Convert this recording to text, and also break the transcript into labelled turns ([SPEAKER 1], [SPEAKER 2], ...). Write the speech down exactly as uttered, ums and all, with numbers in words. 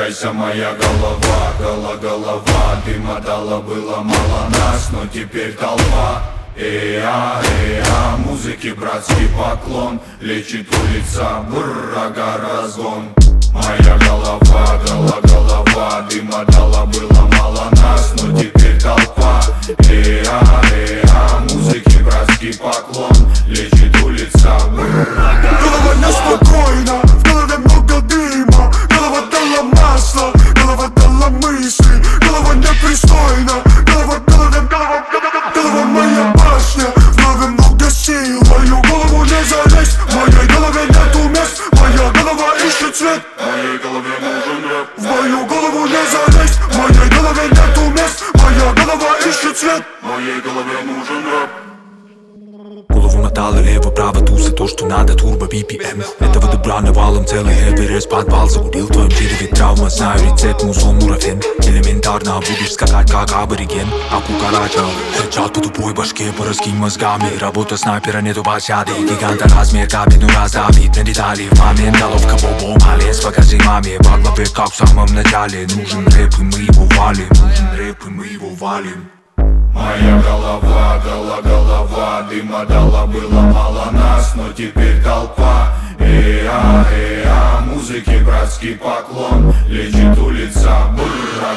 [SPEAKER 1] Собирайся, моя голова, гола голова. Ты мотала, было мало нас, но теперь толпа. Эя, эя, музыке братский поклон. Лечит улица, брррага, разгон. Моя голова, гола голова. Ты мотала, было мало нас, но теперь толпа. Эя, эя, музыке братский поклон. Лечит улица, брррага.
[SPEAKER 2] Голова неспокойна, в голове много дыма. Голова дала масло, голова дала мысли. Голова непристойна, голова, голова, голова, голова, голова моя башня. В голове много сил, мою голову не залезть. В моей голове нету мест, моя голова ищет свет.
[SPEAKER 1] В моей голове нужен рэп.
[SPEAKER 2] В мою голову не залезть, в моей голове нету мест. Моя голова ищет свет.
[SPEAKER 1] В моей голове нужен рэп.
[SPEAKER 3] Голову мотало лево-право, тусы, то, что надо, турбо, би пи эм. Этого добра навалом, целый Эверест, подвал загудел в твоем черепе травма. Знаю рецепт, музон, нурофен. Элементарно будешь скакать, как абориген. А кукарача, хедшот по тупой башке, пораскинь мозгами. Работа снайпера, нету пощады. Гиганта размер, кабину раздавит на детали. В момент головка бобо, малец, покажи маме. По голове, как в самом начале. Нужен рэп, и мы его валим. Нужен рэп, и мы его валим.
[SPEAKER 1] Моя голова, гола голова. Дыма дала, было мало нас, но теперь толпа. Эя, эя, музыке братский поклон. Лечит улица, брррра.